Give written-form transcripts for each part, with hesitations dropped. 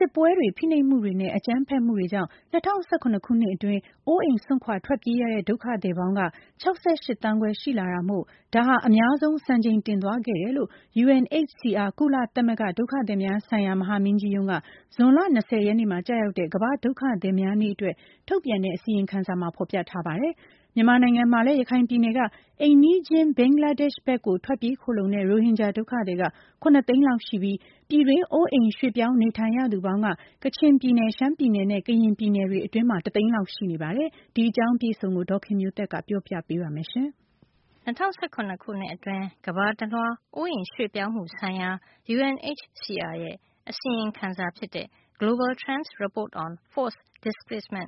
စစ်ပွဲတွေဖိနှိပ်မှုတွေနဲ့အကြမ်းဖက်မှုတွေကြောင့်2019ခုနှစ်အတွင်းအိုးအိမ်စွန့်ခွာထွက်ပြေးရတဲ့ဒုက္ခသည်ပေါင်းက68သန်းခွဲရှိလာတာမို့ဒါဟာအများဆုံးစံချိန်တင်သွားခဲ့တယ်လို့ UNHCR ကုလသမဂ္ဂဒုက္ခသည်များဆိုင်ရာမဟာမင်းကြီးရုံးကဇွန်လ20ရက်နေ့မှာကြာရောက်တဲ့ကမ္ဘာဒုက္ခသည်များနေ့အတွက်ထုတ်ပြန်တဲ့အစီရင်ခံစာမှာဖော်ပြထားပါတယ်။မြန်မာနိုင်ငံမှာလည်းရခိုင်ပြည်နယ်ကအိမ်နီးချင်းဘင်္ဂလားဒေ့ရှ်ဘက်ကိုထွက်ပြေးခိုလုံတဲ့ရိုဟင်ဂျာဒုက္ခသည်က9သိန်းလောက်ရှိပြီးပြည်တွင်းအိုးအိမ်ရွှေ့ပြောင်းနေထိုင်ရသူပေါင်းကကချင်ပြည်နယ်ရှမ်းပြည်နယ်နဲ့ကရင်ပြည်နယ်တွေအတွင်းမှာ1သိန်းလောက်ရှိနေပါတယ်။ဒီအကြောင်းပြည့်စုံကိုဒေါခင်မျိုးသက်ကပြောပြပေးပါမယ်ရှင်။2019ခုနှစ်အတွင်းကမ္ဘာတလွှားအိုးအိမ်ရွှေ့ပြောင်းမှုဆိုင်ရာ UNHCR ရဲ့အစီရင်ခံစာဖြစ်တဲ့ Global Trends Report on Forced Displacement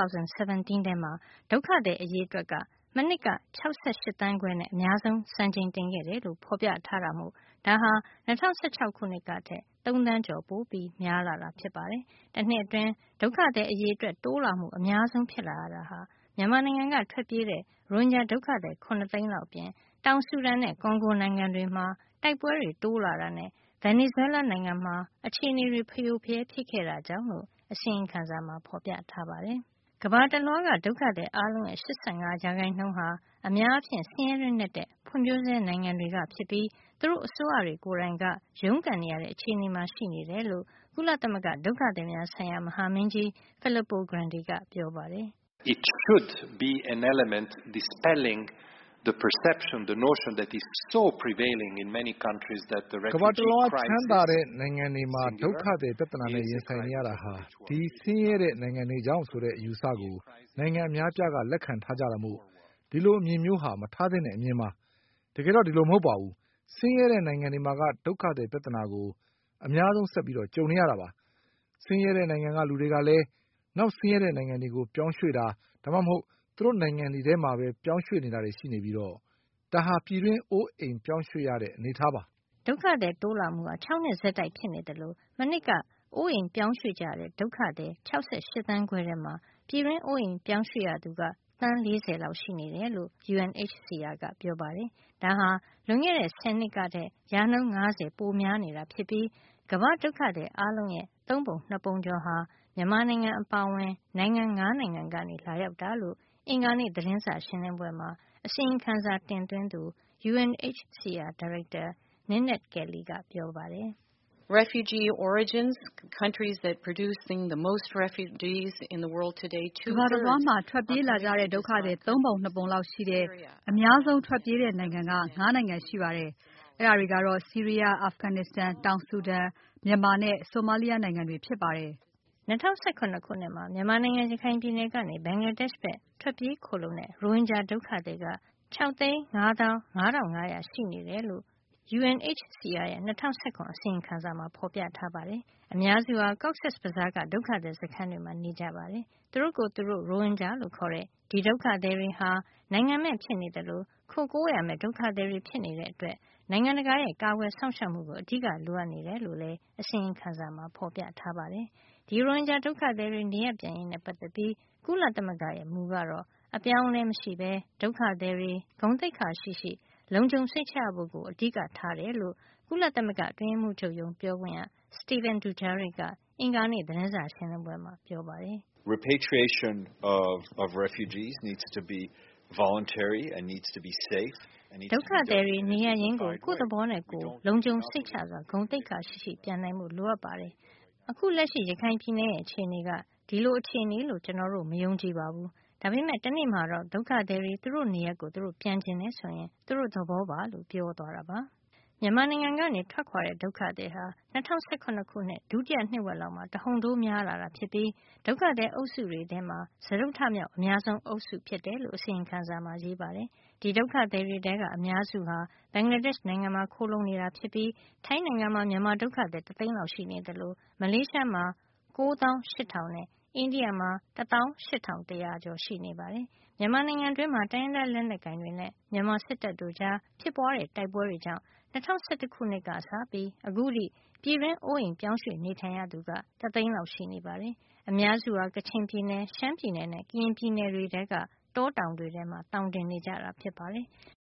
2017 ထဲမှာဒုက္ခသည်အရေအတွက်ကမနှစ်က68သန်းခွဲနဲ့အများဆုံးစံချိန်တင်ခဲ့တယ်လို့ဖော်ပြထားတာမို့ဒါဟာ2016ခုနှစ်ကထက်3သန်းကျော်ပိုပြီးများလာတာဖြစ်ပါတယ်။တစ်နှစ်အတွင်းဒုက္ခသည်အရေအတွက်တိုးလာမှုအများဆုံးဖြစ်လာတာဟာမြန်မာနိုင်ငံကထွက်ပြေးတဲ့ရိုဟင်ဂျာဒုက္ခသည်9သိန်းလောက်ပြင်တောင်ဆူဒန်နဲ့ကွန်ဂိုနိုင်ငံတွေမှာတိုက်ပွဲတွေတိုးလာတာနဲ့ဗင်နီဇွဲလားနိုင်ငံမှာအခြေအနေတွေဖရိုဖရဲဖြစ်ခဲ့တာကြောင့်လို့အစီရင်ခံစာမှာဖော်ပြထားပါတယ်။ကမ္ဘာတလွှားကဒုက္ခသည်အားလုံးရဲ့85%ဟာအများအားဖြင့်ဆင်းရဲတွင်းနက်တဲ့ဖွံ့ဖြိုးဆဲနိုင်ငံတွေကဖြစ်ပြီးသူတို့အစိုးရတွေကိုယ်တိုင်ကရုန်းကန်နေရတဲ့အခြေအနေမှာရှိနေတယ်လို့ကုလသမဂ္ဂဒုက္ခသည်များဆိုင်ရာမဟာမင်းကြီး Filippo Grandi ကပြောပါတယ်။ It should be an element dispelling the perception, the notion that is so prevailing in many countries that the refugee crisis ချမ်းသာတဲ့နိုင်ငံတွေမှာဒုက္ခသည်ပြဿနာနဲ့ရင်ဆိုင်နေရတာဟာဒီဆင်းရဲတဲ့နိုင်ငံတွေကြောင့်ဆိုတဲ့အယူဆကိုနိုင်ငံအများပြားကလက်ခံထားကြတာမို့ဒီလိုအမြင်မျိုးဟာမထားသင့်တဲ့အမြင်ပါတကယ်တော့ဒီလိုမဟုတ်ပါဘူးဆင်းရဲတဲ့နိုင်ငံတွေမှာကဒုက္ခသည်ပြဿနာကိုအများဆုံးဆက်ပြီးကြုံနေရတာပါဆင်းရဲတဲ့နိုင်ငံကလူတွေကလည်းနောက်ဆင်းရဲတဲ့နိုင်ငံတွေကိုပြောင်းရွှေ့တာဒါမှမဟုတ်သူတို့နိုင်ငံတွေထဲမှာပဲပြောင်းရွှေ့နေတာတွေရှိနေပြီးတော့ဒါဟာပြည်တွင်းအိုးအိမ်ပြောင်းရွှေ့ရတဲ့အနေအထားပါဒုက္ခသည်တိုးလာမှုက6နှစ်ဆက်တိုက်ဖြစ်နေတယ်လို့မနှစ်ကအိုးအိမ်ပြောင်းရွှေ့ကြတဲ့ဒုက္ခသည်68သန်းခွဲထဲမှာပြည်တွင်းအိုးအိမ်ပြောင်းရွှေ့ရသူကသန်း40လောက်ရှိနေတယ်လို့ UNHCR ကပြောပါတယ်။ဒါဟာလွန်ခဲ့တဲ့10နှစ်ကတည်းကရာနှုန်း90ပိုများနေတာဖြစ်ပြီးကမ္ဘာဒုက္ခသည်အားလုံးရဲ့3ပုံ2ပုံကျော်ဟာမြန်မာနိုင်ငံအပါအဝင်နိုင်ငံ9နိုင်ငံကနေလာရောက်တာလို့အင်္ဂါနေ့သတင်းစာရှင်းလင်းပွဲမှာအစီရင်ခံစာတင်သွင်းသူ UNHCR Director Ninette Kelly ကပြောပါတယ်။ Refugee origins, countries that producing the most refugees in the world today, ကမ္ဘာတစ်ဝှမ်းမှာထွက်ပြေးလာကြတဲ့ဒုက္ခသည်3ပုံ2ပုံလောက်ရှိတဲ့အများဆုံးထွက်ပြေးတဲ့နိုင်ငံက9နိုင်ငံရှိပါတယ်။အဲဒါတွေကတော့ဆီးရီးယား၊အာဖဂန်နစ္စတန်၊တောင်ဆူဒန်၊မြန်မာနဲ့ဆိုမာလီယာနိုင်ငံတွေဖြစ်ပါတယ်။2019ခုနှစ်မှာမြန်မာနိုင်ငံရခိုင်ပြည်နယ်ကနေဘင်္ဂလားဒေ့ရှ်ဘက်ထွက်ပြေးခိုလုံတဲ့ရိုဟင်ဂျာဒုက္ခသည်က6,55,500 ရှိနေတယ်လို့ UNHCR ရဲ့2019အစီရင်ခံစာမှာဖော်ပြထားပါတယ်။အများစုဟာ Cox's Bazar ကဒုက္ခသည်စခန်းတွေမှာနေကြပါတယ်။သူတို့ကိုယ်သူတို့ရိုဟင်ဂျာလို့ခေါ်တဲ့ဒီဒုက္ခသည်တွေဟာနိုင်ငံမဲ့ဖြစ်နေတယ်လို့ခိုကိုးရမဲ့ဒုက္ခသည်တွေဖြစ်နေတဲ့အတွက်နိုင်ငံတကာရဲ့ကာကွယ်စောင့်ရှောက်မှုကိုအဓိကလိုအပ်နေတယ်လို့လည်းအစီရင်ခံစာမှာဖော်ပြထားပါတယ်။ဒီရိုဟင်ဂျာဒုက္ခသည်တွေနေရပ်ပြန်ရေးနဲ့ပတ်သက်ပြီးကုလသမဂ္ဂရဲ့မူကတော့အပြောင်းအလဲမရှိဘဲဒုက္ခသည်တွေဂုဏ်သိက္ခာရှိလုံခြုံစိတ်ချရဖို့ကိုအဓိကထားတယ်လို့ကုလသမဂ္ဂအတွင်းရေးမှူးချုပ်ရုံးပြောခွင့်ရ Stephen Dujarric ကအင်္ဂါနေ့သတင်းစာရှင်းလင်းပွဲမှာပြောပါတယ်။ Repatriation of refugees needs to be voluntary and needs to be safe. ဒုက္ခသည်တွေနေရပ်ရင်းကိုကိုယ့်သဘောနဲ့ကိုယ်လုံခြုံစိတ်ချစွာဂုဏ်သိက္ခာရှိပြန်နိုင်မှုလိုအပ်ပါတယ်။အခုလက်ရှိရခိုင်ပြည်နယ်ရဲ့အခြေအနေကဒီလိုအခြေအနေလို့ကျွန်တော်တို့မယုံကြည်ပါဘူး။ဒါပေမဲ့တနေ့မှာတော့ဒုက္ခသည်တွေသူတို့နေရပ်ကိုသူတို့ပြန်ကျင်နေဆိုရင်သူတို့သဘောပါလို့ပြောသွားတာပါ။မြန်မာနိုင်ငံကနေထွက်ခွာတဲ့ဒုက္ခသည်ဟာ2018ခုနှစ်ဒုတိယနှစ်ဝက်လောက်မှာတဟုန်ထိုးများလာတာဖြစ်ပြီးဒုက္ခသည်အုပ်စုတွေထဲမှာစတုတ္ထမြောက်အများဆုံးအုပ်စုဖြစ်တယ်လို့အစီရင်ခံစာမှာရေးပါတယ်။ဒီဒုက္ခသည်တွေထဲကအများစုဟာဘင်္ဂလားဒေ့ရှ်နိုင်ငံမှာခိုလှုံနေတာဖြစ်ပြီးထိုင်းနိုင်ငံမှာမြန်မာဒုက္ခသည်1သိန်းလောက်ရှိနေတယ်လို့မလေးရှားမှာ98,000နဲ့အိန္ဒိယမှာ18,100 ကျော်ရှိနေပါတယ်။မြန်မာနိုင်ငံတွင်းမှာတိုင်းရင်းသားလက်နက်ကိုင်တွေနဲ့မြန်မာစစ်တပ်တို့ကြားဖြစ်ပွားတဲ့တိုက်ပွဲတွေကြောင့်2011ခုနှစ်ကစပြီးအခုထိပြည်တွင်းအိုးအိမ်ပြောင်းရွှေ့နေထိုင်ရသူက1သိန်းလောက်ရှိနေပါတယ်။အများစုဟာကချင်ပြည်နယ်၊ရှမ်းပြည်နယ်နဲ့ကရင်ပြည်နယ်တွေထဲကတောတောင်တွေထဲမှာတောင်တင်နေကြတာဖြစ်ပါတယ်။